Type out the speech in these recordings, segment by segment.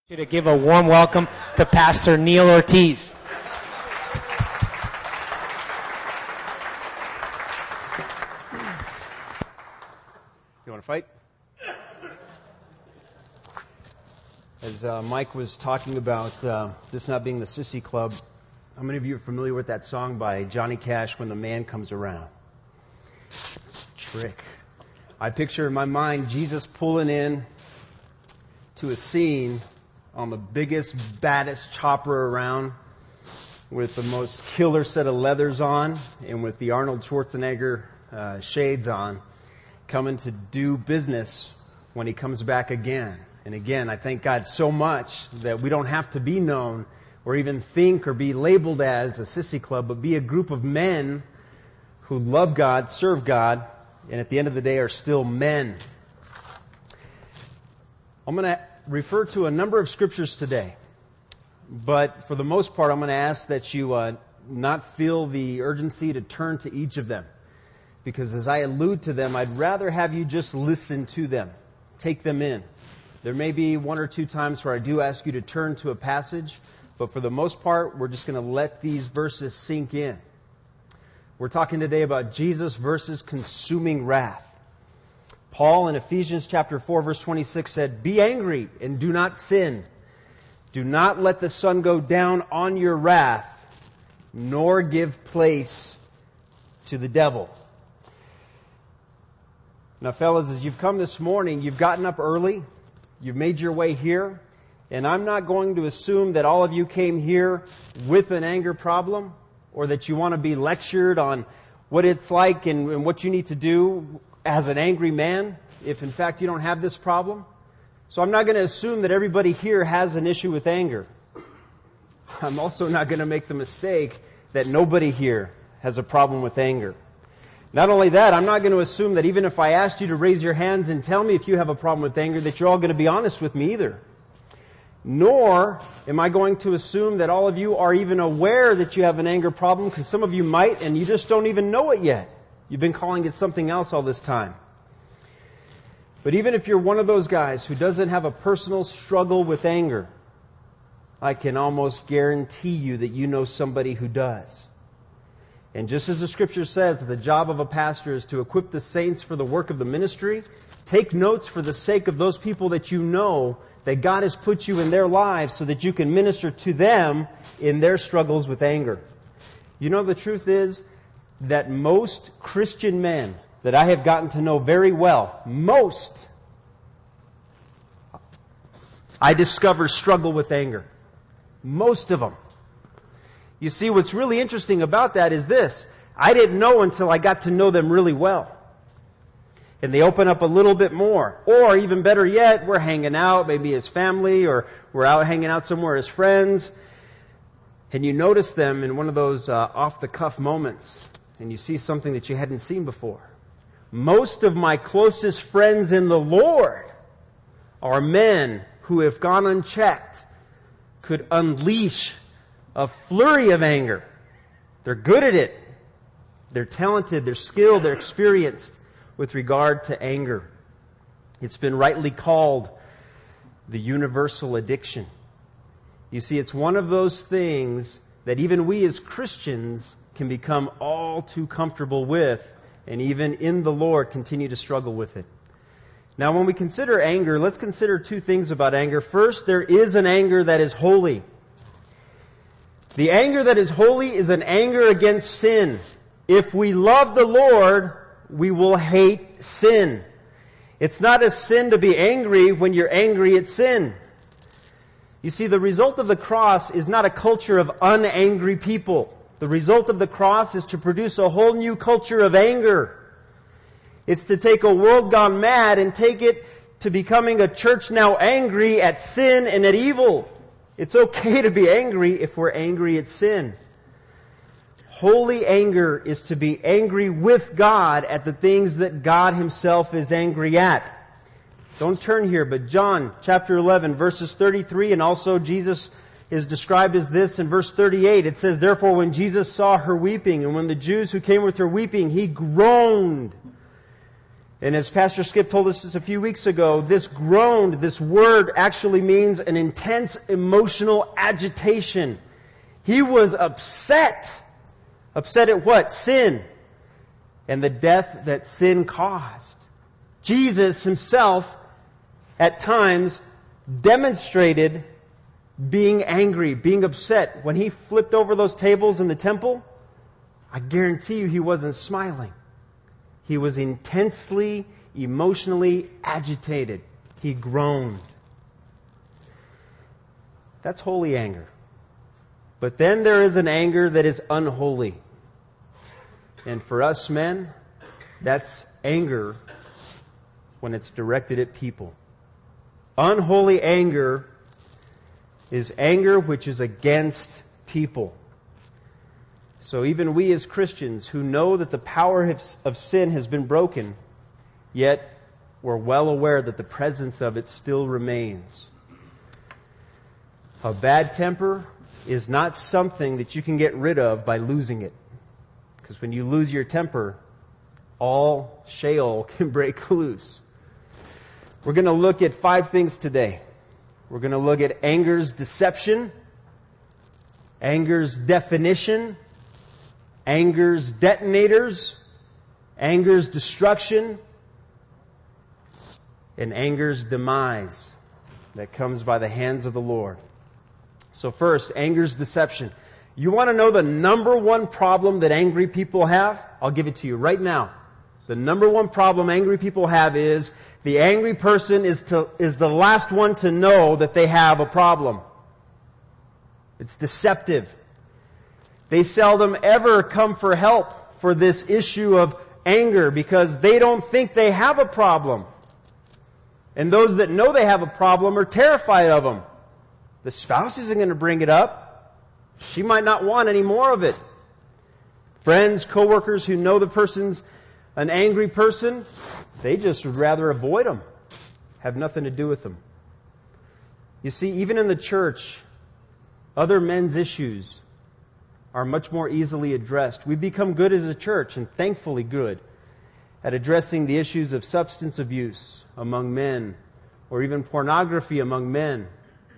To give a warm welcome to Pastor Neil Ortiz. You want to fight? As Mike was talking about this not being the Sissy Club, how many of you are familiar with that song by Johnny Cash, When the Man Comes Around? It's a trick. I picture in my mind Jesus pulling in to a scene on the biggest, baddest chopper around with the most killer set of leathers on and with the Arnold Schwarzenegger shades on, coming to do business when he comes back again. And again, I thank God so much that we don't have to be known or even think or be labeled as a Sissy Club, but be a group of men who love God, serve God, and at the end of the day are still men. I'm going to refer to a number of scriptures today, but for the most part, I'm going to ask that you not feel the urgency to turn to each of them, because as I allude to them, I'd rather have you just listen to them, take them in. There may be one or two times where I do ask you to turn to a passage, but for the most part, we're just going to let these verses sink in. We're talking today about Jesus versus consuming wrath. Paul in Ephesians chapter 4 verse 26 said, "Be angry and do not sin. Do not let the sun go down on your wrath, nor give place to the devil." Now fellas, as you've come this morning, you've gotten up early, you've made your way here, and I'm not going to assume that all of you came here with an anger problem, or that you want to be lectured on what it's like and what you need to do as an angry man, if in fact you don't have this problem. So I'm not going to assume that everybody here has an issue with anger. I'm also not going to make the mistake that nobody here has a problem with anger. Not only that, I'm not going to assume that even if I asked you to raise your hands and tell me if you have a problem with anger, that you're all going to be honest with me either. Nor am I going to assume that all of you are even aware that you have an anger problem, because some of you might and you just don't even know it yet. You've been calling it something else all this time. But even if you're one of those guys who doesn't have a personal struggle with anger, I can almost guarantee you that you know somebody who does. And just as the Scripture says, the job of a pastor is to equip the saints for the work of the ministry, take notes for the sake of those people that you know that God has put you in their lives so that you can minister to them in their struggles with anger. You know, the truth is that most Christian men that I have gotten to know very well, most, I discover struggle with anger. Most of them. You see, what's really interesting about that is this. I didn't know until I got to know them really well. And they open up a little bit more. Or even better yet, we're hanging out, maybe as family, or we're out hanging out somewhere as friends. And you notice them in one of those off-the-cuff moments. And you see something that you hadn't seen before. Most of my closest friends in the Lord are men who, if gone unchecked, could unleash a flurry of anger. They're good at it. They're talented, they're skilled, they're experienced with regard to anger. It's been rightly called the universal addiction. You see, it's one of those things that even we as Christians can become all too comfortable with, and even in the Lord continue to struggle with it. Now, when we consider anger, let's consider two things about anger. First, there is an anger that is holy. The anger that is holy is an anger against sin. If we love the Lord, we will hate sin. It's not a sin to be angry when you're angry at sin. You see, the result of the cross is not a culture of unangry people. The result of the cross is to produce a whole new culture of anger. It's to take a world gone mad and take it to becoming a church now angry at sin and at evil. It's okay to be angry if we're angry at sin. Holy anger is to be angry with God at the things that God Himself is angry at. Don't turn here, but John chapter 11 verses 33, and also Jesus is described as this in verse 38. It says, "Therefore when Jesus saw her weeping, and when the Jews who came with her weeping, He groaned And as Pastor Skip told us just a few weeks ago, this groaned, this word actually means an intense emotional agitation. He was upset. Upset at what? Sin. And the death that sin caused. Jesus himself, at times, demonstrated being angry, being upset. When he flipped over those tables in the temple, I guarantee you he wasn't smiling. He was intensely, emotionally agitated. He groaned. That's holy anger. But then there is an anger that is unholy. And for us men, that's anger when it's directed at people. Unholy anger is anger which is against people. So even we as Christians who know that the power of sin has been broken, yet we're well aware that the presence of it still remains. A bad temper is not something that you can get rid of by losing it. Because when you lose your temper, all Sheol can break loose. We're going to look at 5 things today. We're going to look at anger's deception, anger's definition, anger's detonators, anger's destruction, and anger's demise that comes by the hands of the Lord. So first, anger's deception. You want to know the number one problem that angry people have? I'll give it to you right now. The number one problem angry people have is the angry person is the last one to know that they have a problem. It's deceptive. They seldom ever come for help for this issue of anger because they don't think they have a problem. And those that know they have a problem are terrified of them. The spouse isn't going to bring it up. She might not want any more of it. Friends, coworkers who know the person's an angry person, they just would rather avoid them. Have nothing to do with them. You see, even in the church, other men's issues are much more easily addressed. We've become good as a church, and thankfully good, at addressing the issues of substance abuse among men, or even pornography among men.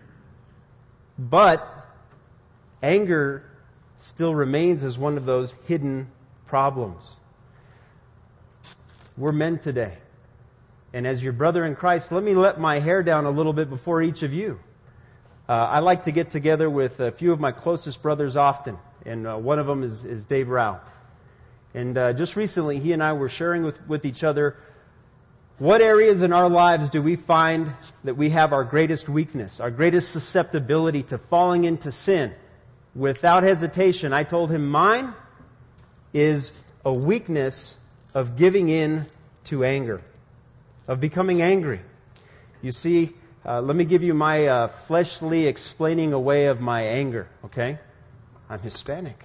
But anger still remains as one of those hidden problems. We're men today. And as your brother in Christ, let me let my hair down a little bit before each of you. I like to get together with a few of my closest brothers often. And one of them is Dave Rao. And just recently, he and I were sharing with each other what areas in our lives do we find that we have our greatest weakness, our greatest susceptibility to falling into sin. Without hesitation, I told him mine is a weakness of giving in to anger, of becoming angry. You see, let me give you my fleshly explaining away of my anger, okay? I'm Hispanic.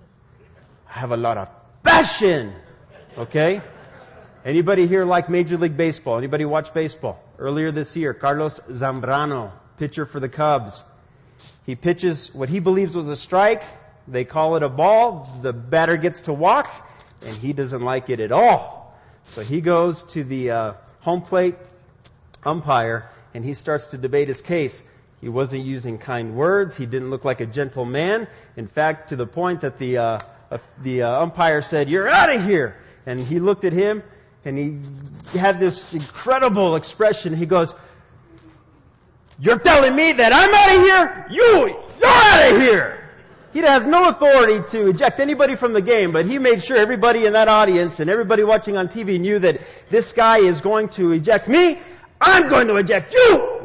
I have a lot of passion, okay? Anybody here like Major League Baseball? Anybody watch baseball? Earlier this year, Carlos Zambrano, pitcher for the Cubs. He pitches what he believes was a strike. They call it a ball. The batter gets to walk, and he doesn't like it at all. So he goes to the home plate umpire, and he starts to debate his case. He wasn't using kind words. He didn't look like a gentle man. In fact, to the point that the umpire said, "You're out of here." And he looked at him, and he had this incredible expression. He goes, "You're telling me that I'm out of here? You're out of here!" He has no authority to eject anybody from the game, but he made sure everybody in that audience and everybody watching on TV knew that this guy is going to eject me. I'm going to eject you!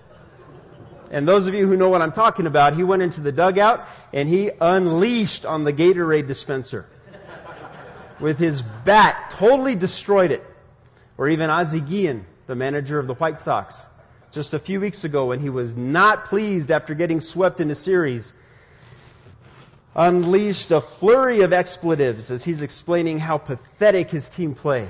And those of you who know what I'm talking about, he went into the dugout and he unleashed on the Gatorade dispenser. With his bat, totally destroyed it. Or even Ozzie Guillen, the manager of the White Sox, just a few weeks ago when he was not pleased after getting swept in a series, unleashed a flurry of expletives as he's explaining how pathetic his team played.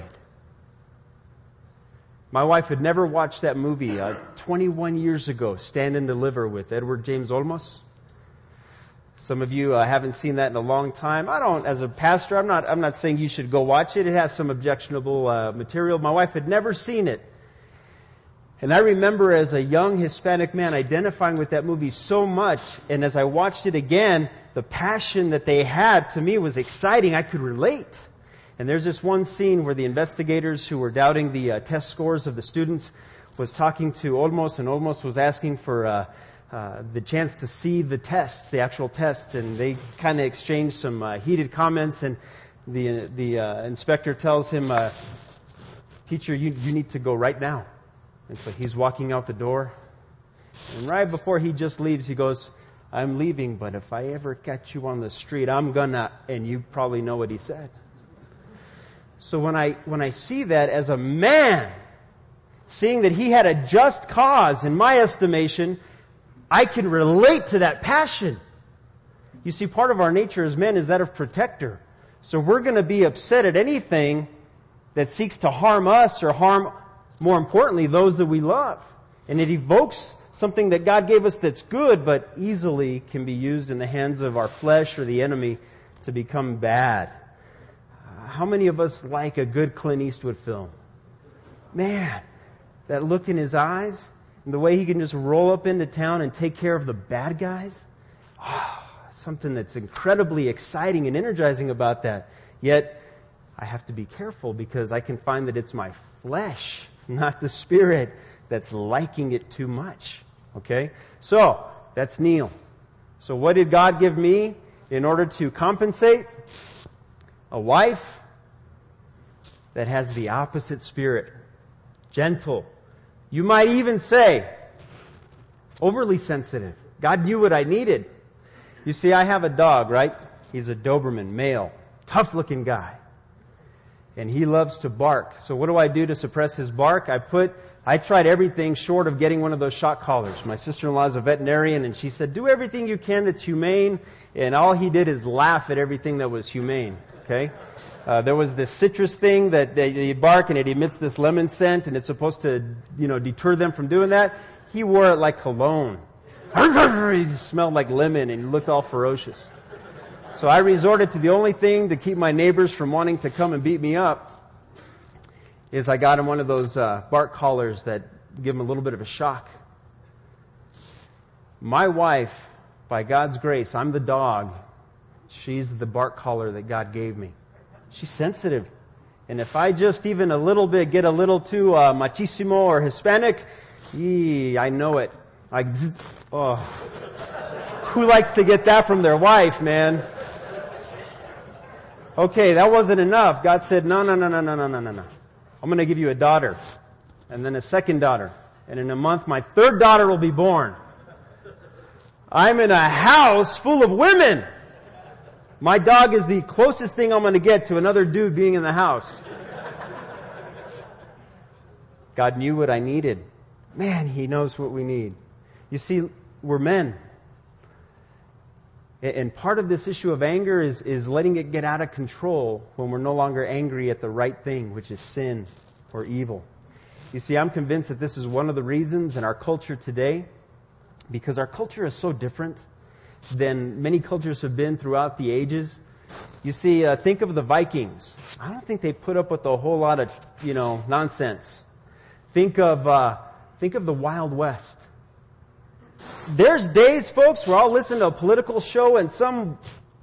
My wife had never watched that movie 21 years ago, Stand and Deliver with Edward James Olmos. Some of you haven't seen that in a long time. As a pastor, I'm not saying you should go watch it. It has some objectionable material. My wife had never seen it. And I remember as a young Hispanic man identifying with that movie so much, and as I watched it again, the passion that they had to me was exciting. I could relate. And there's this one scene where the investigators who were doubting the test scores of the students was talking to Olmos, and Olmos was asking for the chance to see the test, the actual test, and they kind of exchanged some heated comments, and the inspector tells him, teacher, you need to go right now. And so he's walking out the door, and right before he just leaves, he goes, I'm leaving, but if I ever catch you on the street, I'm gonna, and you probably know what he said. So when I see that as a man, seeing that he had a just cause, in my estimation, I can relate to that passion. You see, part of our nature as men is that of protector. So we're going to be upset at anything that seeks to harm us or harm, more importantly, those that we love. And it evokes something that God gave us that's good, but easily can be used in the hands of our flesh or the enemy to become bad. How many of us like a good Clint Eastwood film? Man, that look in his eyes and the way he can just roll up into town and take care of the bad guys. Something that's incredibly exciting and energizing about that. Yet, I have to be careful because I can find that it's my flesh, not the spirit, that's liking it too much. Okay? So, that's Neil. So what did God give me in order to compensate? A wife that has the opposite spirit. Gentle. You might even say, overly sensitive. God knew what I needed. You see, I have a dog, right? He's a Doberman, male. Tough-looking guy. And he loves to bark. So what do I do to suppress his bark? I tried everything short of getting one of those shock collars. My sister-in-law is a veterinarian, and she said, do everything you can that's humane. And all he did is laugh at everything that was humane. Okay? There was this citrus thing that they bark, and it emits this lemon scent, and it's supposed to, deter them from doing that. He wore it like cologne. He smelled like lemon, and he looked all ferocious. So I resorted to the only thing to keep my neighbors from wanting to come and beat me up, is I got him one of those bark collars that give him a little bit of a shock. My wife, by God's grace, I'm the dog. She's the bark collar that God gave me. She's sensitive. And if I just even a little bit get a little too machismo or Hispanic, I know it. Who likes to get that from their wife, man? Okay, that wasn't enough. God said, no. I'm going to give you a daughter. And then a second daughter. And in a month, my third daughter will be born. I'm in a house full of women. My dog is the closest thing I'm going to get to another dude being in the house. God knew what I needed. Man, He knows what we need. You see, we're men. And part of this issue of anger is letting it get out of control when we're no longer angry at the right thing, which is sin or evil. You see, I'm convinced that this is one of the reasons in our culture today, because our culture is so different than many cultures have been throughout the ages. You see, think of the Vikings. I don't think they put up with a whole lot of, nonsense. Think of the Wild West. There's days, folks, where I'll listen to a political show and some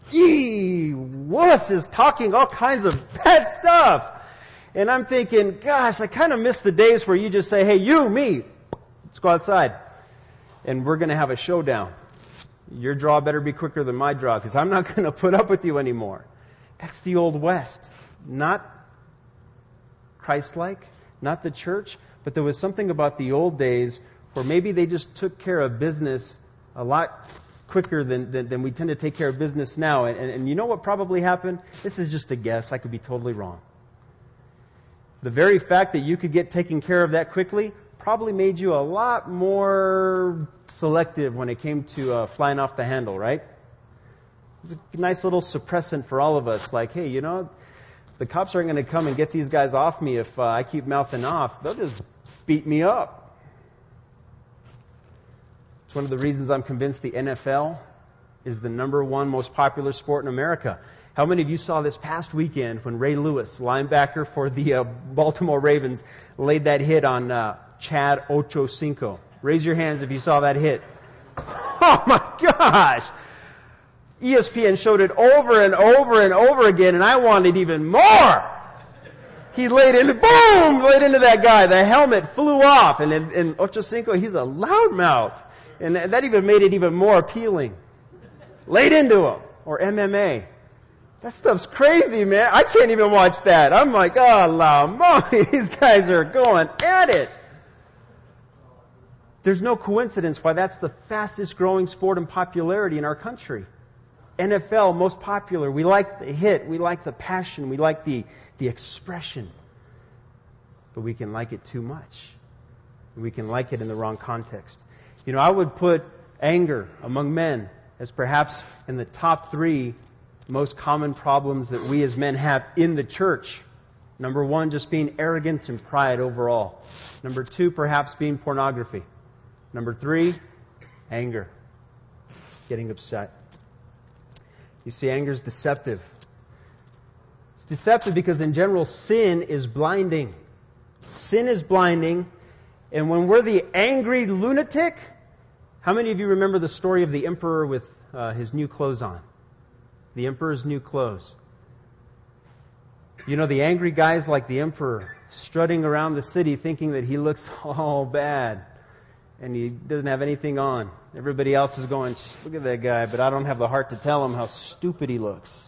wuss is talking all kinds of bad stuff. And I'm thinking, gosh, I kind of miss the days where you just say, hey, you, me, let's go outside. And we're going to have a showdown. Your draw better be quicker than my draw, because I'm not going to put up with you anymore. That's the Old West. Not Christ-like, not the church, but there was something about the old days where maybe they just took care of business a lot quicker than we tend to take care of business now. And you know what probably happened? This is just a guess. I could be totally wrong. The very fact that you could get taken care of that quickly probably made you a lot more selective when it came to flying off the handle, right? It's a nice little suppressant for all of us. Like, hey, the cops aren't going to come and get these guys off me if I keep mouthing off. They'll just beat me up. It's one of the reasons I'm convinced the NFL is the number one most popular sport in America. How many of you saw this past weekend when Ray Lewis, linebacker for the Baltimore Ravens, laid that hit on Chad Ochocinco? Raise your hands if you saw that hit. Oh my gosh! ESPN showed it over and over and over again, and I wanted even more. He laid into that guy. The helmet flew off, and Ochocinco, he's a loudmouth, and that even made it even more appealing. Laid into him, or MMA. That stuff's crazy, man. I can't even watch that. I'm like, oh, la mommy, these guys are going at it. There's no coincidence why that's the fastest growing sport in popularity in our country. NFL, most popular. We like the hit. We like the passion. We like the expression. But we can like it too much. We can like it in the wrong context. You know, I would put anger among men as perhaps in the top 3 most common problems that we as men have in the church. Number 1, just being arrogance and pride overall. Number 2, perhaps being pornography. Number 3, anger. Getting upset. You see, anger is deceptive. It's deceptive because in general, sin is blinding. Sin is blinding. And when we're the angry lunatic, how many of you remember the story of the emperor with his new clothes on? The emperor's new clothes. You know, the angry guys like the emperor strutting around the city thinking that he looks all bad and he doesn't have anything on. Everybody else is going, look at that guy, but I don't have the heart to tell him how stupid he looks.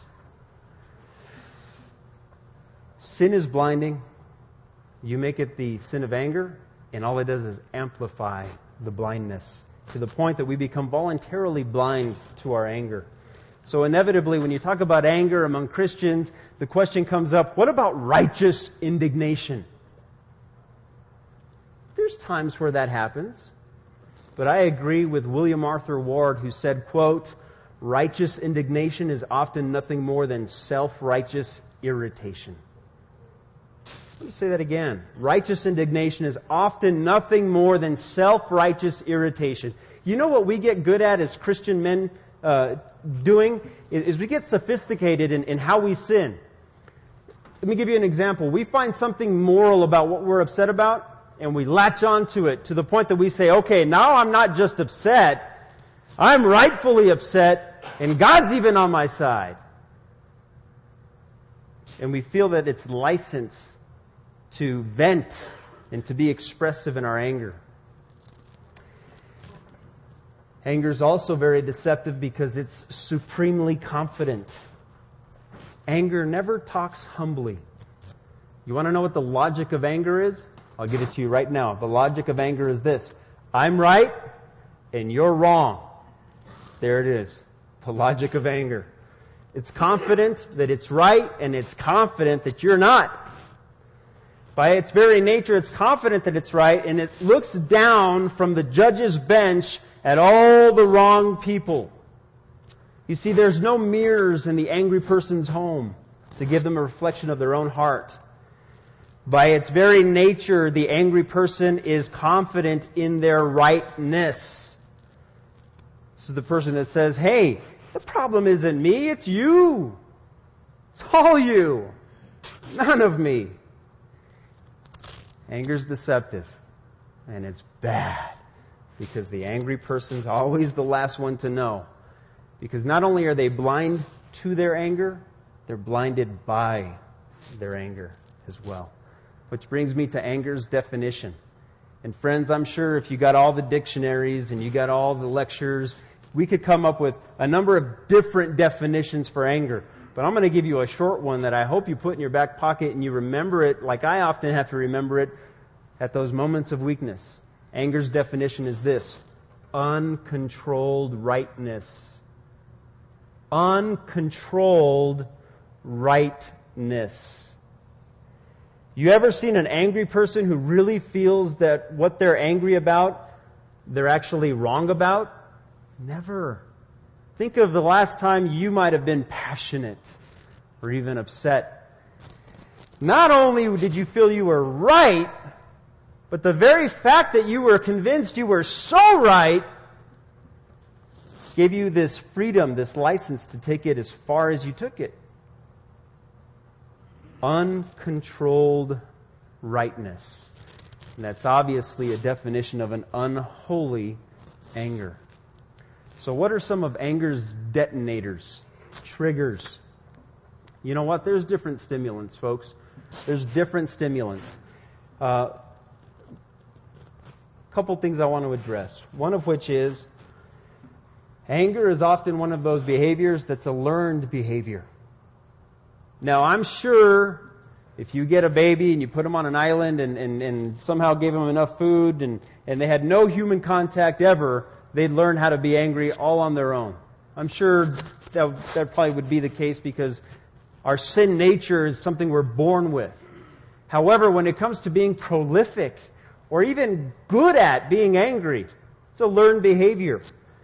Sin is blinding. You make it the sin of anger, and all it does is amplify the blindness to the point that we become voluntarily blind to our anger. So inevitably, when you talk about anger among Christians, the question comes up, what about righteous indignation? There's times where that happens. But I agree with William Arthur Ward, who said, quote, righteous indignation is often nothing more than self-righteous irritation. Let me say that again. Righteous indignation is often nothing more than self-righteous irritation. You know what we get good at as Christian men doing? Is we get sophisticated in how we sin. Let me give you an example. We find something moral about what we're upset about, and we latch on to it to the point that we say, okay, now I'm not just upset, I'm rightfully upset, and God's even on my side. And we feel that it's license to vent and to be expressive in our anger. Anger is also very deceptive because it's supremely confident. Anger never talks humbly. You want to know what the logic of anger is? I'll give it to you right now. The logic of anger is this. I'm right and you're wrong. There it is. The logic of anger. It's confident that it's right and it's confident that you're not. By its very nature, it's confident that it's right, and it looks down from the judge's bench at all the wrong people. You see, there's no mirrors in the angry person's home to give them a reflection of their own heart. By its very nature, the angry person is confident in their rightness. This is the person that says, hey, the problem isn't me, it's you. It's all you. None of me. Anger's deceptive, and it's bad, because the angry person's always the last one to know. Because not only are they blind to their anger, they're blinded by their anger as well. Which brings me to anger's definition. And friends, I'm sure if you got all the dictionaries and you got all the lectures, we could come up with a number of different definitions for anger. But I'm going to give you a short one that I hope you put in your back pocket and you remember it like I often have to remember it at those moments of weakness. Anger's definition is this: uncontrolled rightness. Uncontrolled rightness. You ever seen an angry person who really feels that what they're angry about, they're actually wrong about? Never. Think of the last time you might have been passionate or even upset. Not only did you feel you were right, but the very fact that you were convinced you were so right gave you this freedom, this license to take it as far as you took it. Uncontrolled rightness. And that's obviously a definition of an unholy anger. So what are some of anger's detonators, triggers? You know what? There's different stimulants, folks. There's different stimulants. Couple things I want to address. One of which is anger is often one of those behaviors that's a learned behavior. Now, I'm sure if you get a baby and you put them on an island and somehow gave them enough food and they had no human contact ever, they'd learn how to be angry all on their own. I'm sure that probably would be the case because our sin nature is something we're born with. However, when it comes to being prolific or even good at being angry, it's a learned behavior.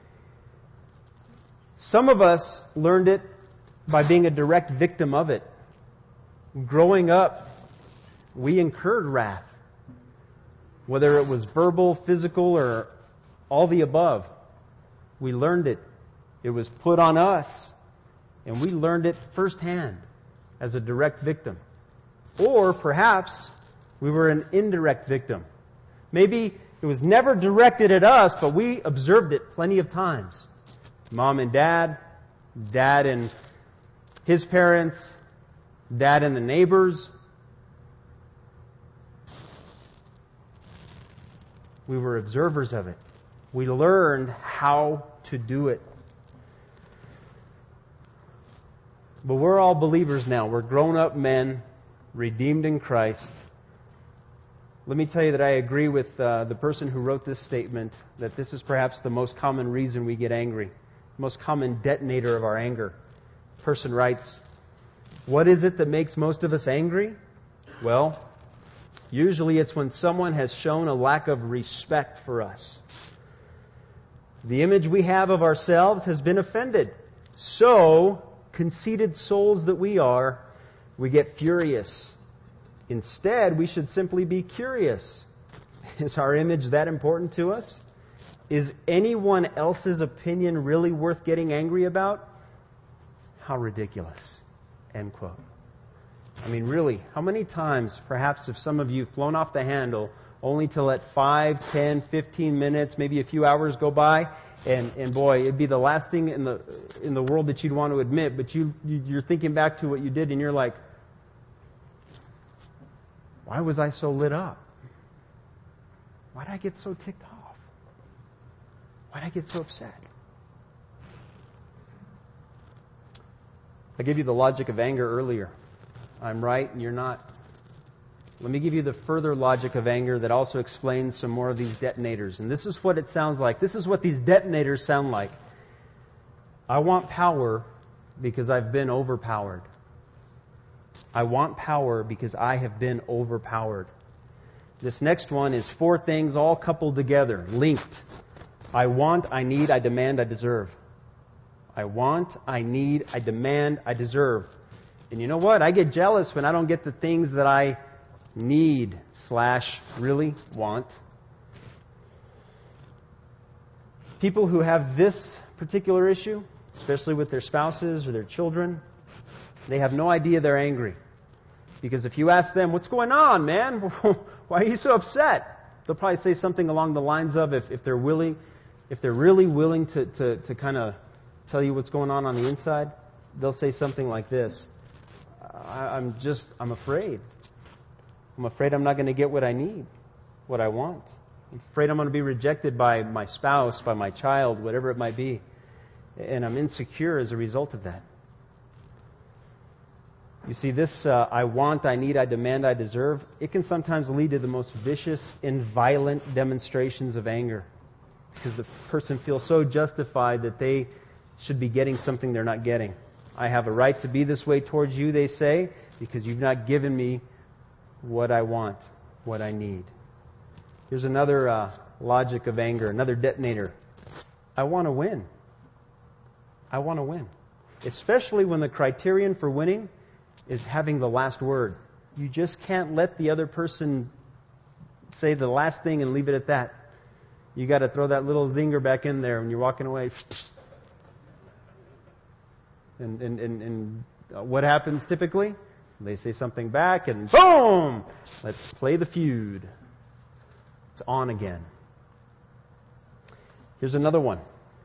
Some of us learned it by being a direct victim of it. Growing up, we incurred wrath, whether it was verbal, physical, or all the above. We learned it. It was put on us, and we learned it firsthand as a direct victim. Or perhaps we were an indirect victim. Maybe it was never directed at us, but we observed it plenty of times. Mom and dad, dad and his parents, dad and the neighbors. We were observers of it. We learned how to do it. But we're all believers now. We're grown-up men, redeemed in Christ. Let me tell you that I agree with the person who wrote this statement, that this is perhaps the most common reason we get angry, the most common detonator of our anger. The person writes, what is it that makes most of us angry? Well, usually it's when someone has shown a lack of respect for us. The image we have of ourselves has been offended. So, conceited souls that we are, we get furious. Instead, we should simply be curious. Is our image that important to us? Is anyone else's opinion really worth getting angry about? How ridiculous. End quote. I mean, really, how many times, perhaps if some of you have flown off the handle, only to let 5, 10, 15 minutes, maybe a few hours go by, and boy, it'd be the last thing in the world that you'd want to admit, but you're thinking back to what you did, and you're like, why was I so lit up? Why did I get so ticked off? Why did I get so upset? I gave you the logic of anger earlier. I'm right and you're not. Let me give you the further logic of anger that also explains some more of these detonators. And this is what it sounds like. This is what these detonators sound like. I want power because I've been overpowered. I want power because I have been overpowered. This next one is 4 things all coupled together, linked. I want, I need, I demand, I deserve. I want, I need, I demand, I deserve. And you know what? I get jealous when I don't get the things that I need / really want. People who have this particular issue, especially with their spouses or their children, they have no idea they're angry. Because if you ask them, what's going on, man? Why are you so upset? They'll probably say something along the lines of, if they're really willing to kind of tell you what's going on the inside, they'll say something like this. I'm afraid. I'm afraid I'm not going to get what I need, what I want. I'm afraid I'm going to be rejected by my spouse, by my child, whatever it might be. And I'm insecure as a result of that. You see, this I want, I need, I demand, I deserve, it can sometimes lead to the most vicious and violent demonstrations of anger. Because the person feels so justified that they should be getting something they're not getting. I have a right to be this way towards you, they say, because you've not given me what I want, what I need. Here's another logic of anger, another detonator. I want to win. I want to win. Especially when the criterion for winning is having the last word. You just can't let the other person say the last thing and leave it at that. You got to throw that little zinger back in there when you're walking away. And what happens typically? They say something back and boom! Let's play the feud. It's on again. Here's another one.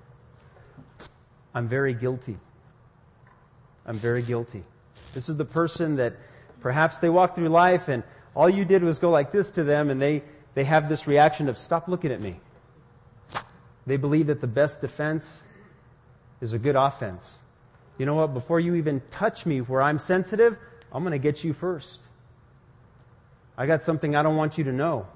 I'm very guilty. I'm very guilty. This is the person that perhaps they walk through life and all you did was go like this to them and they have this reaction of, stop looking at me. They believe that the best defense is a good offense. You know what? Before you even touch me where I'm sensitive, I'm going to get you first. I got something I don't want you to know.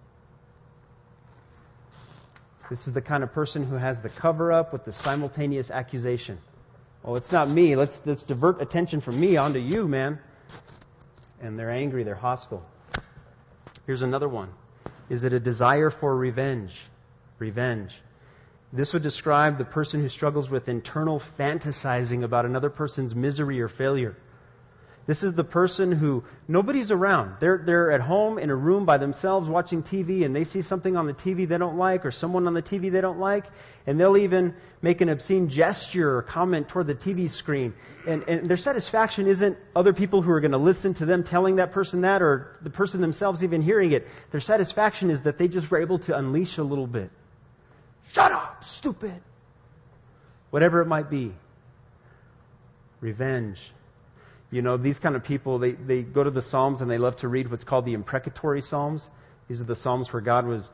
This is the kind of person who has the cover-up with the simultaneous accusation. Oh, it's not me. Let's divert attention from me onto you, man. And they're angry. They're hostile. Here's another one. Is it a desire for revenge? Revenge. This would describe the person who struggles with internal fantasizing about another person's misery or failure. This is the person who nobody's around. They're at home in a room by themselves watching TV and they see something on the TV they don't like or someone on the TV they don't like and they'll even make an obscene gesture or comment toward the TV screen. And their satisfaction isn't other people who are going to listen to them telling that person that or the person themselves even hearing it. Their satisfaction is that they just were able to unleash a little bit. Shut up, stupid. Whatever it might be. Revenge. You know, these kind of people, they go to the Psalms and they love to read what's called the imprecatory Psalms. These are the Psalms where God was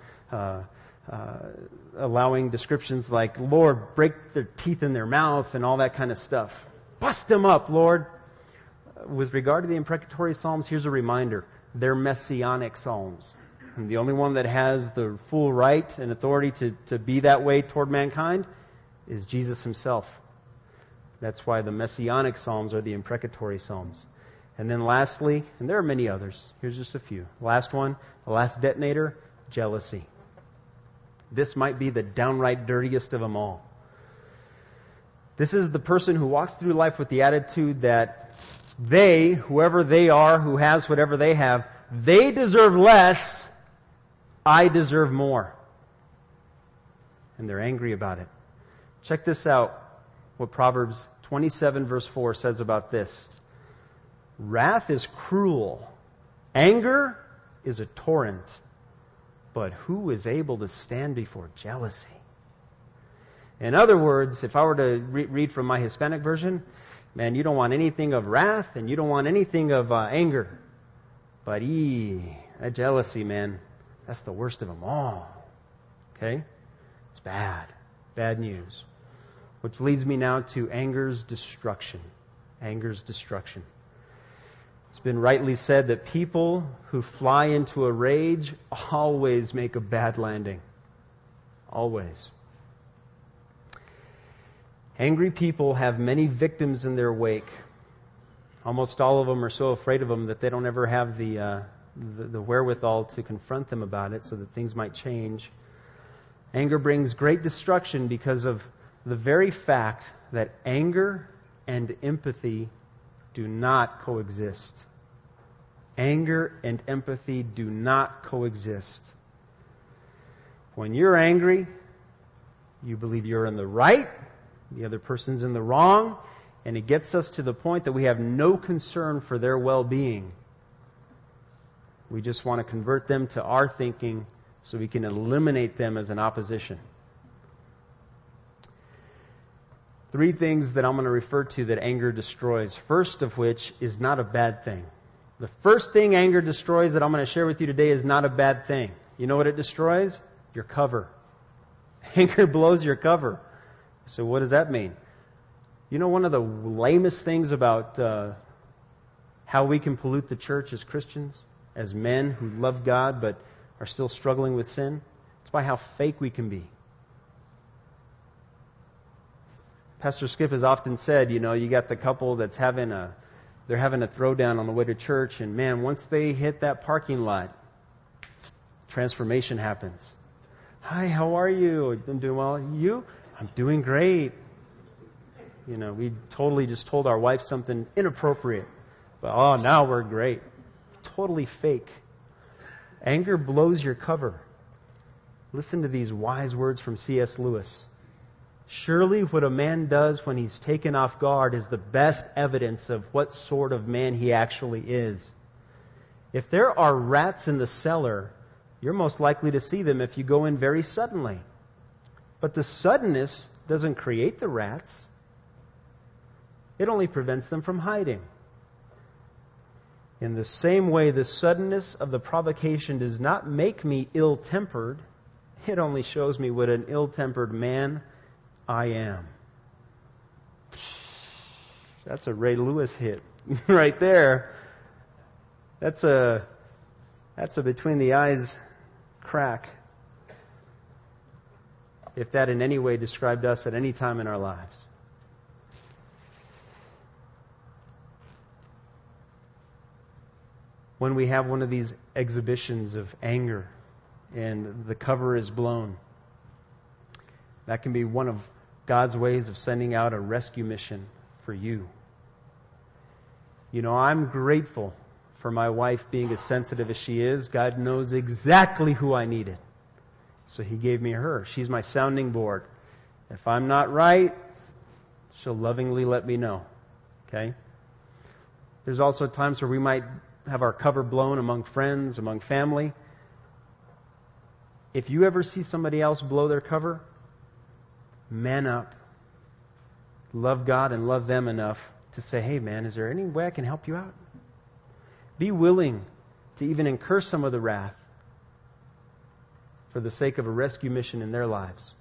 allowing descriptions like, Lord, break their teeth in their mouth and all that kind of stuff. Bust them up, Lord. With regard to the imprecatory Psalms, here's a reminder. They're messianic Psalms. And the only one that has the full right and authority to be that way toward mankind is Jesus himself. That's why the Messianic Psalms are the imprecatory Psalms. And then lastly, and there are many others, here's just a few. Last one, the last detonator, jealousy. This might be the downright dirtiest of them all. This is the person who walks through life with the attitude that they, whoever they are, who has whatever they have, they deserve less, I deserve more. And they're angry about it. Check this out. What Proverbs 27 verse 4 says about this. Wrath is cruel. Anger is a torrent. But who is able to stand before jealousy? In other words, if I were to read from my Hispanic version, man, you don't want anything of wrath and you don't want anything of anger. But that jealousy, man, that's the worst of them all. Okay? It's bad. Bad news. Which leads me now to anger's destruction. Anger's destruction. It's been rightly said that people who fly into a rage always make a bad landing. Always. Angry people have many victims in their wake. Almost all of them are so afraid of them that they don't ever have the wherewithal to confront them about it so that things might change. Anger brings great destruction because of the very fact that anger and empathy do not coexist. Anger and empathy do not coexist. When you're angry, you believe you're in the right, the other person's in the wrong, and it gets us to the point that we have no concern for their well-being. We just want to convert them to our thinking so we can eliminate them as an opposition. 3 things that I'm going to refer to that anger destroys. First of which is not a bad thing. The first thing anger destroys that I'm going to share with you today is not a bad thing. You know what it destroys? Your cover. Anger blows your cover. So what does that mean? You know one of the lamest things about how we can pollute the church as Christians, as men who love God but are still struggling with sin? It's by how fake we can be. Pastor Skip has often said, you know, you got the couple that's having a throwdown on the way to church, and man, once they hit that parking lot, transformation happens. Hi, how are you? I'm doing well. You? I'm doing great. You know, we totally just told our wife something inappropriate. But now we're great. Totally fake. Anger blows your cover. Listen to these wise words from C.S. Lewis. Surely what a man does when he's taken off guard is the best evidence of what sort of man he actually is. If there are rats in the cellar, you're most likely to see them if you go in very suddenly. But the suddenness doesn't create the rats. It only prevents them from hiding. In the same way, the suddenness of the provocation does not make me ill-tempered. It only shows me what an ill-tempered man I am. That's a Ray Lewis hit right there. That's a between the eyes crack. If that in any way described us at any time in our lives. When we have one of these exhibitions of anger and the cover is blown, that can be one of God's ways of sending out a rescue mission for you. You know, I'm grateful for my wife being as sensitive as she is. God knows exactly who I needed. So He gave me her. She's my sounding board. If I'm not right, she'll lovingly let me know. Okay? There's also times where we might have our cover blown among friends, among family. If you ever see somebody else blow their cover, man up. Love God and love them enough to say, hey man, is there any way I can help you out? Be willing to even incur some of the wrath for the sake of a rescue mission in their lives.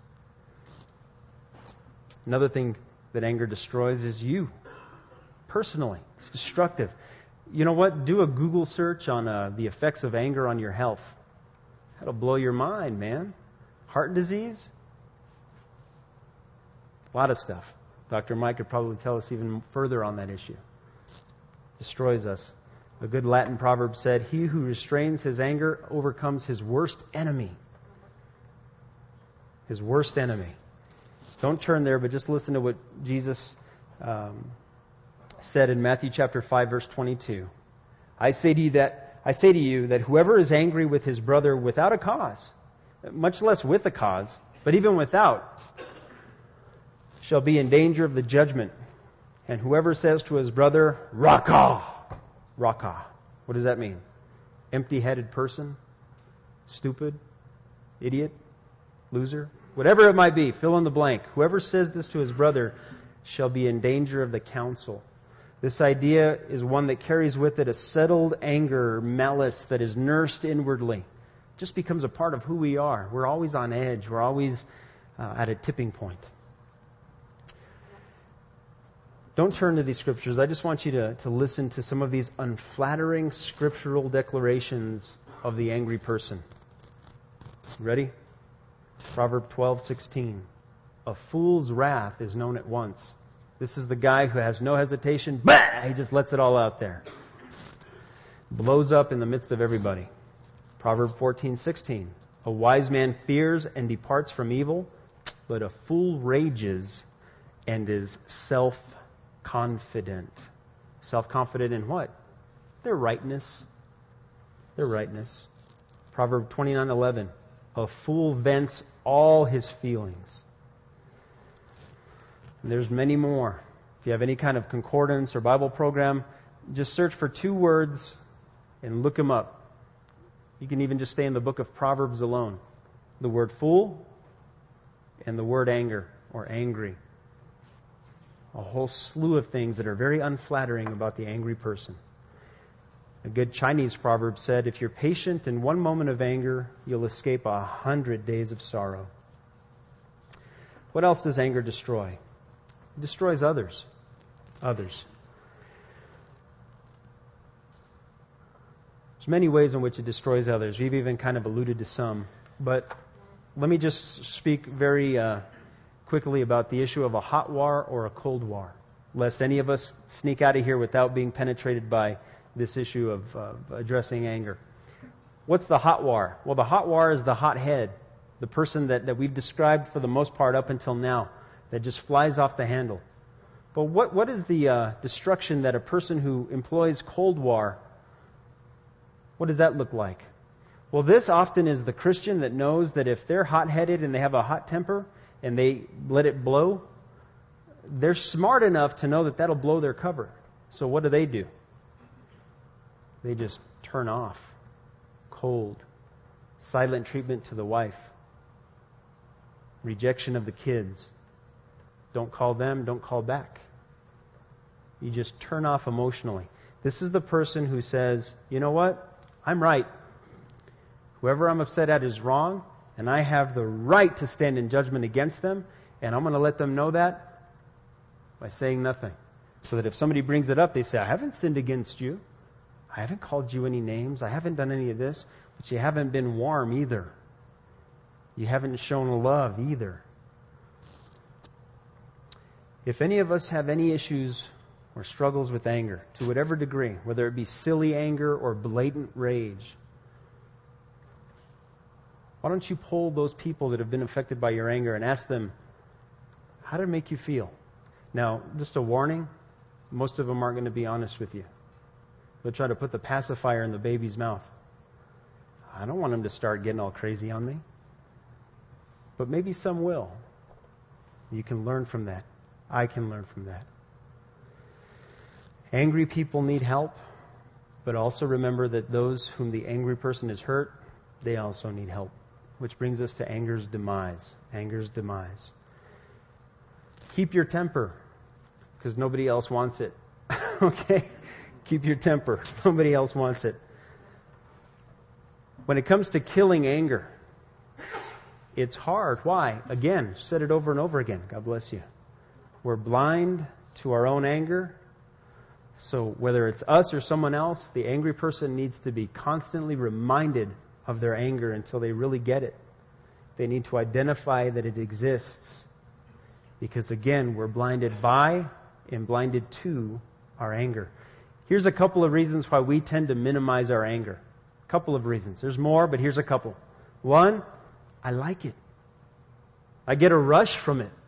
Another thing that anger destroys is you, personally. It's destructive. You know what? Do a Google search on the effects of anger on your health. That'll blow your mind, man. Heart disease? A lot of stuff. Dr. Mike could probably tell us even further on that issue. Destroys us. A good Latin proverb said, he who restrains his anger overcomes his worst enemy. His worst enemy. Don't turn there, but just listen to what Jesus said in Matthew chapter 5, verse 22. I say to you that whoever is angry with his brother without a cause, much less with a cause, but even without, shall be in danger of the judgment. And whoever says to his brother, Raka. What does that mean? Empty-headed person? Stupid? Idiot? Loser? Whatever it might be, fill in the blank. Whoever says this to his brother shall be in danger of the council. This idea is one that carries with it a settled anger, malice that is nursed inwardly. It just becomes a part of who we are. We're always on edge. We're always at a tipping point. Don't turn to these scriptures. I just want you to listen to some of these unflattering scriptural declarations of the angry person. Ready? Proverb 12:16. A fool's wrath is known at once. This is the guy who has no hesitation. Bah! He just lets it all out there. Blows up in the midst of everybody. Proverb 14:16. A wise man fears and departs from evil, but a fool rages and is self-confident. Self-confident in what? Their rightness. Their rightness. Proverb 29:11. A fool vents all his feelings. And there's many more. If you have any kind of concordance or Bible program, just search for 2 words and look them up. You can even just stay in the book of Proverbs alone. The word fool and the word anger or angry. A whole slew of things that are very unflattering about the angry person. A good Chinese proverb said, if you're patient in one moment of anger, you'll escape 100 days of sorrow. What else does anger destroy? It destroys others. There's many ways in which it destroys others. We've even kind of alluded to some. But let me just speak very quickly about the issue of a hot war or a cold war, lest any of us sneak out of here without being penetrated by this issue of addressing anger. What's the hot war? Well, the hot war is the hot head, the person that we've described for the most part up until now, that just flies off the handle. But what is the destruction that a person who employs cold war, what does that look like? Well, this often is the Christian that knows that if they're hot-headed and they have a hot temper, and they let it blow, they're smart enough to know that that'll blow their cover. So what do? They just turn off. Cold. Silent treatment to the wife. Rejection of the kids. Don't call them, don't call back. You just turn off emotionally. This is the person who says, you know what? I'm right. Whoever I'm upset at is wrong, and I have the right to stand in judgment against them, and I'm going to let them know that by saying nothing. So that if somebody brings it up, they say, I haven't sinned against you. I haven't called you any names. I haven't done any of this. But you haven't been warm either. You haven't shown love either. If any of us have any issues or struggles with anger, to whatever degree, whether it be silly anger or blatant rage, why don't you poll those people that have been affected by your anger and ask them, how did it make you feel? Now, just a warning, most of them aren't going to be honest with you. They'll try to put the pacifier in the baby's mouth. I don't want them to start getting all crazy on me. But maybe some will. You can learn from that. I can learn from that. Angry people need help, but also remember that those whom the angry person has hurt, they also need help. Which brings us to anger's demise. Anger's demise. Keep your temper, because nobody else wants it. Okay? Keep your temper. Nobody else wants it. When it comes to killing anger, it's hard. Why? Again, said it over and over again. God bless you. We're blind to our own anger. So whether it's us or someone else, the angry person needs to be constantly reminded of their anger until they really get it. They need to identify that it exists. Because again, we're blinded by and blinded to our anger. Here's a couple of reasons why we tend to minimize our anger. A couple of reasons. There's more, but here's a couple. One, I like it. I get a rush from it.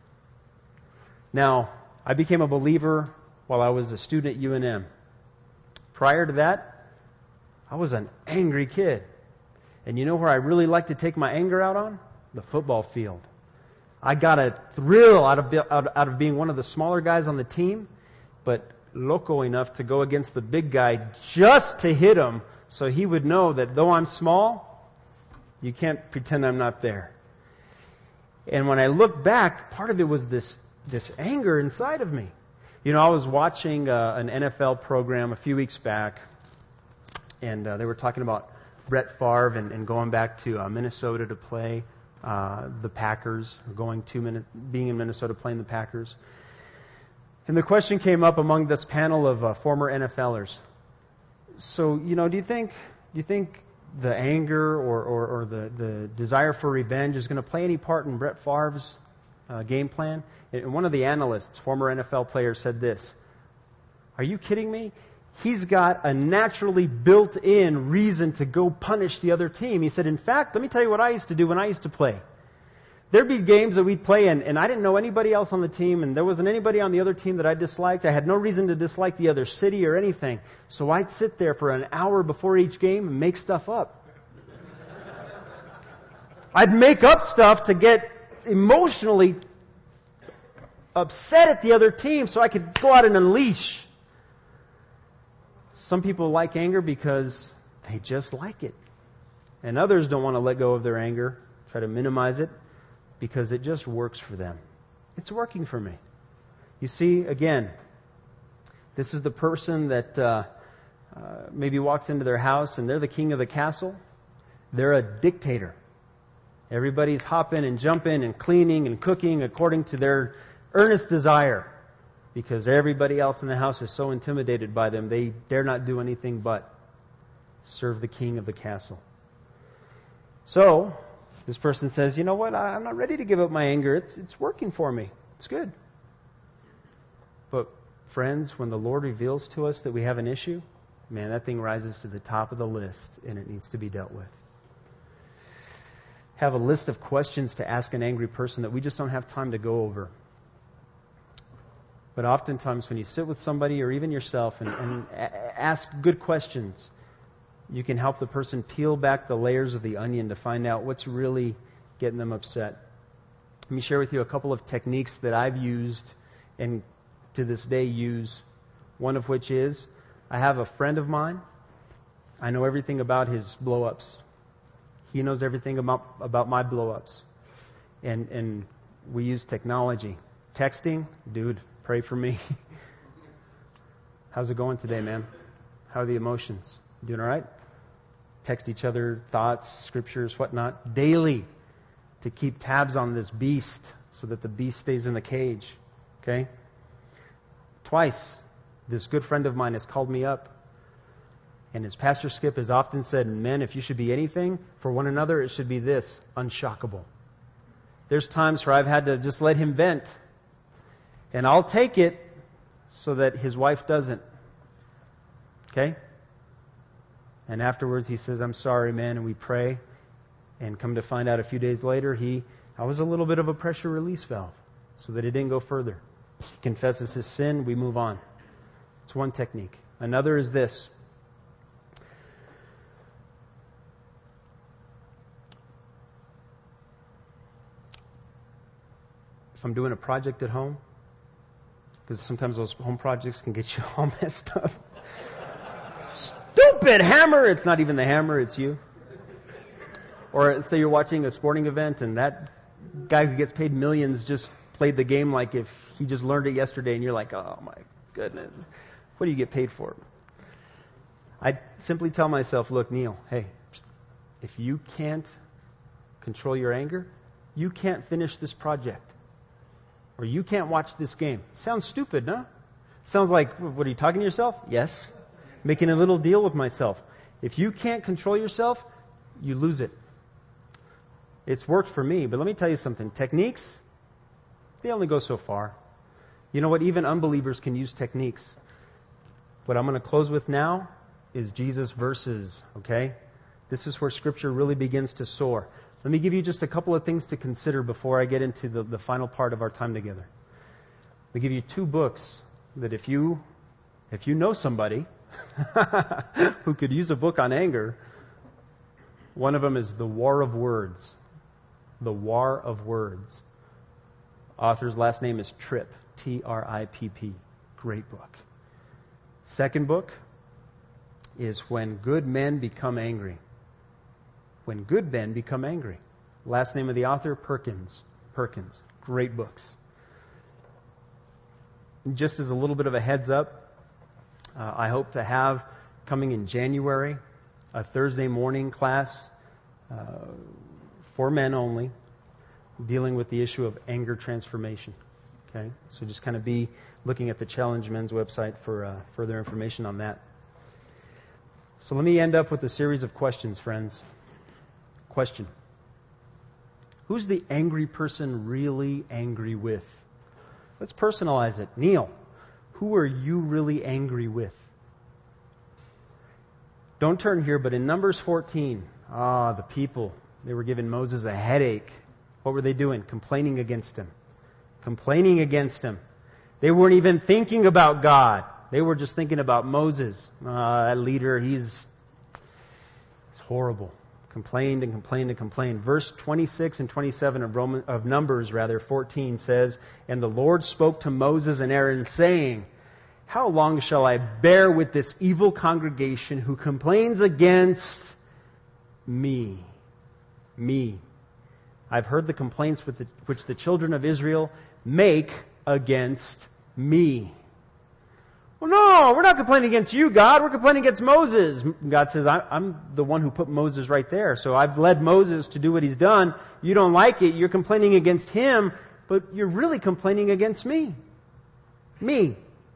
Now, I became a believer while I was a student at UNM. Prior to that, I was an angry kid. And you know where I really like to take my anger out on? The football field. I got a thrill out of being one of the smaller guys on the team, but loco enough to go against the big guy just to hit him so he would know that though I'm small, you can't pretend I'm not there. And when I look back, part of it was this anger inside of me. You know, I was watching an NFL program a few weeks back, and they were talking about Brett Favre and going back to Minnesota to play the Packers, being in Minnesota playing the Packers. And the question came up among this panel of former NFLers. So, you know, do you think the anger or the desire for revenge is going to play any part in Brett Favre's game plan? And one of the analysts, former NFL player, said this: "Are you kidding me? He's got a naturally built-in reason to go punish the other team." He said, "In fact, let me tell you what I used to do when I used to play. There'd be games that we'd play, and I didn't know anybody else on the team, and there wasn't anybody on the other team that I disliked. I had no reason to dislike the other city or anything. So I'd sit there for an hour before each game and make stuff up. I'd make up stuff to get emotionally upset at the other team so I could go out and unleash." Some people like anger because they just like it. And others don't want to let go of their anger, try to minimize it, because it just works for them. It's working for me. You see, again, this is the person that maybe walks into their house and they're the king of the castle. They're a dictator. Everybody's hopping and jumping and cleaning and cooking according to their earnest desire, because everybody else in the house is so intimidated by them, they dare not do anything but serve the king of the castle. So, this person says, you know what, I'm not ready to give up my anger. It's working for me. It's good. But, friends, when the Lord reveals to us that we have an issue, man, that thing rises to the top of the list, and it needs to be dealt with. Have a list of questions to ask an angry person that we just don't have time to go over. But oftentimes when you sit with somebody or even yourself and ask good questions, you can help the person peel back the layers of the onion to find out what's really getting them upset. Let me share with you a couple of techniques that I've used and to this day use. One of which is, I have a friend of mine. I know everything about his blow-ups. He knows everything about my blow-ups. And we use technology. Texting, dude, pray for me. How's it going today, man? How are the emotions? Doing all right? Text each other thoughts, scriptures, whatnot, daily to keep tabs on this beast so that the beast stays in the cage. Okay? Twice, this good friend of mine has called me up, and as Pastor Skip has often said, men, if you should be anything for one another, it should be this, unshockable. There's times where I've had to just let him vent, and I'll take it so that his wife doesn't. Okay? And afterwards he says, I'm sorry, man, and we pray. And come to find out a few days later, I was a little bit of a pressure release valve so that it didn't go further. He confesses his sin, we move on. It's one technique. Another is this. If I'm doing a project at home, because sometimes those home projects can get you all messed up. Stupid hammer! It's not even the hammer, it's you. Or say you're watching a sporting event and that guy who gets paid millions just played the game like if he just learned it yesterday, and you're like, oh my goodness, what do you get paid for? I simply tell myself, look, Neil, hey, if you can't control your anger, you can't finish this project. Or you can't watch this game. Sounds stupid, no? Sounds like, what are you talking to yourself? Yes. Making a little deal with myself. If you can't control yourself, you lose it. It's worked for me, but let me tell you something. Techniques, they only go so far. You know what? Even unbelievers can use techniques. What I'm going to close with now is Jesus verses, okay? This is where Scripture really begins to soar. Let me give you just a couple of things to consider before I get into the final part of our time together. Let me give you two books that if you know somebody who could use a book on anger, one of them is The War of Words. The War of Words. Author's last name is Tripp, T-R-I-P-P. Great book. Second book is When Good Men Become Angry. When Good Men Become Angry. Last name of the author, Perkins. Great books. And just as a little bit of a heads up, I hope to have, coming in January, a Thursday morning class for men only, dealing with the issue of anger transformation. Okay? So just kind of be looking at the Challenge Men's website for further information on that. So let me end up with a series of questions, friends. Question. Who's the angry person really angry with? Let's personalize it. Neil, who are you really angry with? Don't turn here, but in Numbers 14, the people, they were giving Moses a headache. What were they doing? Complaining against him. They weren't even thinking about God. They were just thinking about Moses. That leader, he's horrible. Complained. Verse 26 and 27 of Numbers 14 says, And the Lord spoke to Moses and Aaron, saying, How long shall I bear with this evil congregation who complains against me? Me. I've heard the complaints which the children of Israel make against me. Well, no, we're not complaining against you, God. We're complaining against Moses. God says, I'm the one who put Moses right there. So I've led Moses to do what he's done. You don't like it. You're complaining against him, but you're really complaining against me. Me.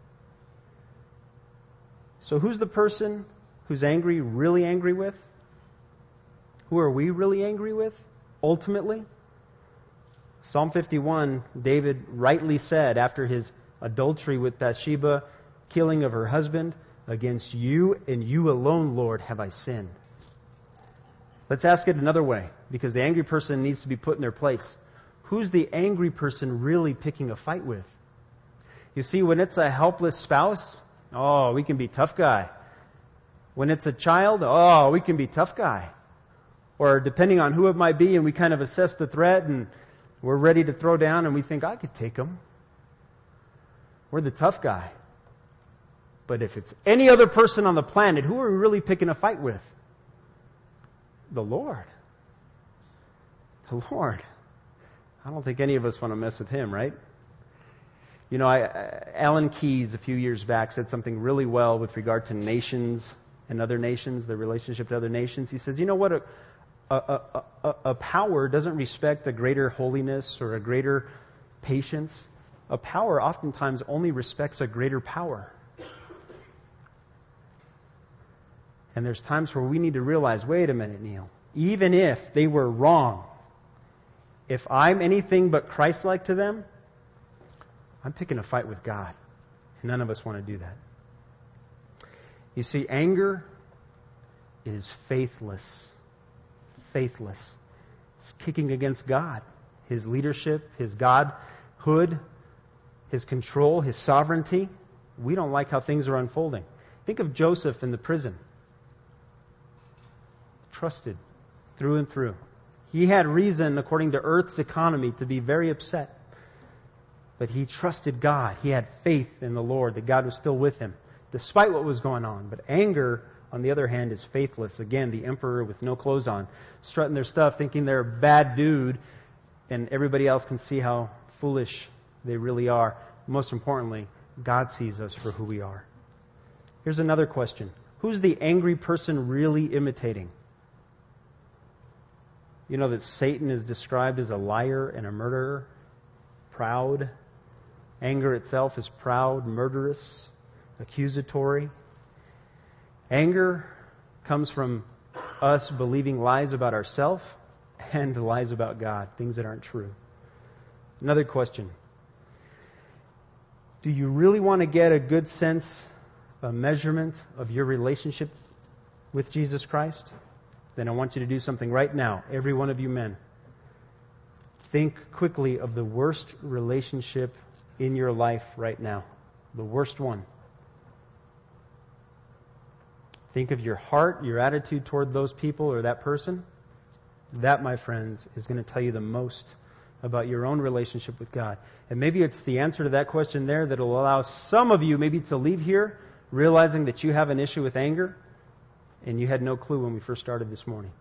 So who's the person who's angry, really angry with? Who are we really angry with, ultimately? Psalm 51, David rightly said after his adultery with Bathsheba, killing of her husband, against you and you alone, Lord, have I sinned. Let's ask it another way, because the angry person needs to be put in their place. Who's the angry person really picking a fight with? You see, when it's a helpless spouse, we can be tough guy. When it's a child, we can be tough guy. Or depending on who it might be, and we kind of assess the threat, and We're ready to throw down and we think, I could take them. We're the tough guy. But if it's any other person on the planet, who are we really picking a fight with? The Lord. The Lord. I don't think any of us want to mess with Him, right? You know, Alan Keyes a few years back said something really well with regard to nations and other nations, the relationship to other nations. He says, you know what? A power doesn't respect a greater holiness or a greater patience. A power oftentimes only respects a greater power. And there's times where we need to realize, wait a minute, Neil. Even if they were wrong, if I'm anything but Christ-like to them, I'm picking a fight with God. And none of us want to do that. You see, anger is faithless. Faithless. It's kicking against God, His leadership, His Godhood, His control, His sovereignty. We don't like how things are unfolding. Think of Joseph in the prison. Trusted through and through. He had reason, according to earth's economy, to be very upset. But he trusted God. He had faith in the Lord, that God was still with him, despite what was going on. But anger, on the other hand, is faithless. Again, the emperor with no clothes on, strutting their stuff, thinking they're a bad dude, and everybody else can see how foolish they really are. Most importantly, God sees us for who we are. Here's another question. Who's the angry person really imitating? You know that Satan is described as a liar and a murderer, proud. Anger itself is proud, murderous, accusatory. Anger comes from us believing lies about ourselves and lies about God, things that aren't true. Another question. Do you really want to get a good sense, a measurement of your relationship with Jesus Christ? Then I want you to do something right now, every one of you men. Think quickly of the worst relationship in your life right now. The worst one. Think of your heart, your attitude toward those people or that person. That, my friends, is going to tell you the most about your own relationship with God. And maybe it's the answer to that question there that will allow some of you maybe to leave here realizing that you have an issue with anger and you had no clue when we first started this morning.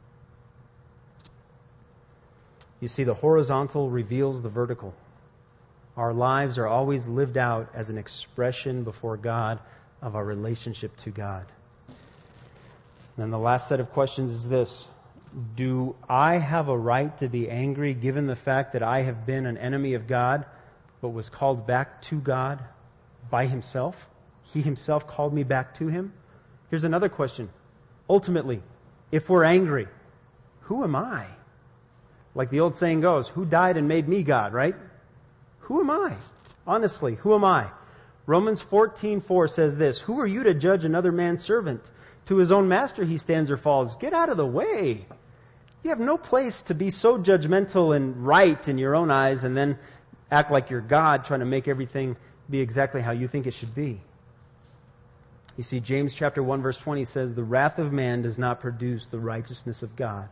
You see, the horizontal reveals the vertical. Our lives are always lived out as an expression before God of our relationship to God. And then the last set of questions is this. Do I have a right to be angry given the fact that I have been an enemy of God, but was called back to God by Himself? He Himself called me back to Him. Here's another question. Ultimately, if we're angry, who am I? Like the old saying goes, who died and made me God, right? Who am I? Honestly, who am I? Romans 14:4 says this, who are you to judge another man's servant? To his own master he stands or falls. Get out of the way. You have no place to be so judgmental and right in your own eyes and then act like you're God trying to make everything be exactly how you think it should be. You see, James chapter 1 verse 20 says, the wrath of man does not produce the righteousness of God.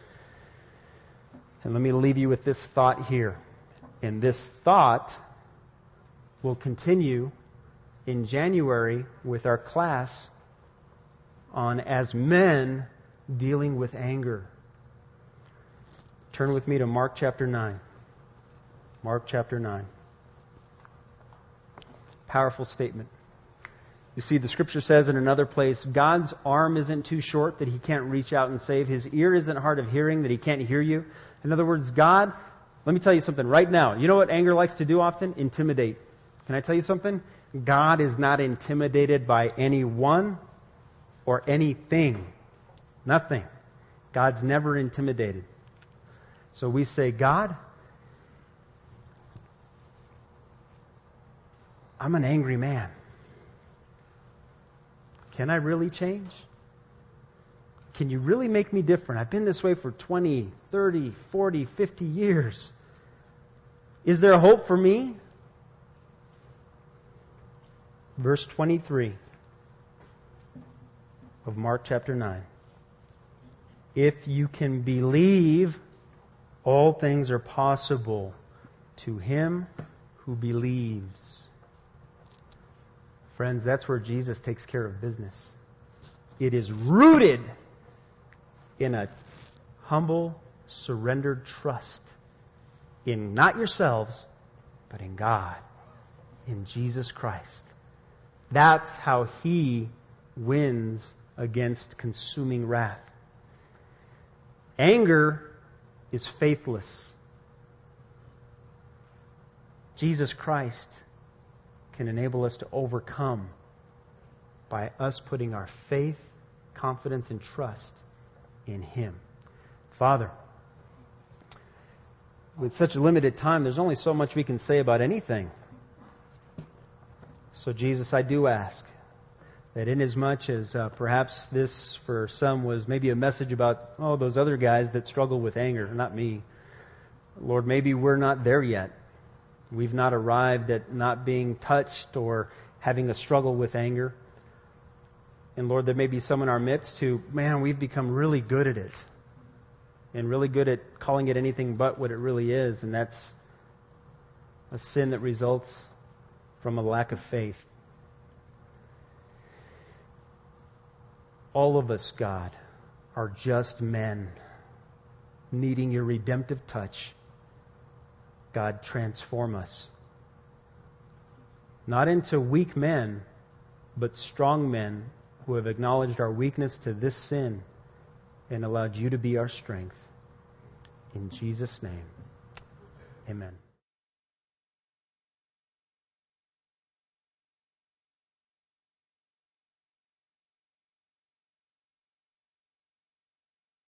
And let me leave you with this thought here. And this thought will continue in January with our class on as men dealing with anger. Turn with me to Mark chapter 9. Mark chapter 9. Powerful statement. You see, the scripture says in another place, God's arm isn't too short that He can't reach out and save. His ear isn't hard of hearing that He can't hear you. In other words, God, let me tell you something right now. You know what anger likes to do often? Intimidate. Can I tell you something? God is not intimidated by anyone or anything. Nothing. God's never intimidated. So we say, God, I'm an angry man. Can I really change? Can you really make me different? I've been this way for 20, 30, 40, 50 years. Is there a hope for me? Verse 23 of Mark chapter 9. If you can believe, All things are possible to him who believes. Friends, that's where Jesus takes care of business. It is rooted in a humble, surrendered trust in not yourselves, but in God, in Jesus Christ. That's how he wins against consuming wrath. Anger is faithless. Jesus Christ can enable us to overcome by us putting our faith, confidence, and trust in him. Father, with such a limited time, there's only so much we can say about anything. So Jesus, I do ask that inasmuch as perhaps this for some was maybe a message about, those other guys that struggle with anger, not me. Lord, maybe we're not there yet. We've not arrived at not being touched or having a struggle with anger. And Lord, there may be some in our midst who, we've become really good at it. And really good at calling it anything but what it really is. And that's a sin that results from a lack of faith. All of us, God, are just men needing your redemptive touch. God, transform us. Not into weak men, but strong men who have acknowledged our weakness to this sin and allowed you to be our strength. In Jesus' name, amen.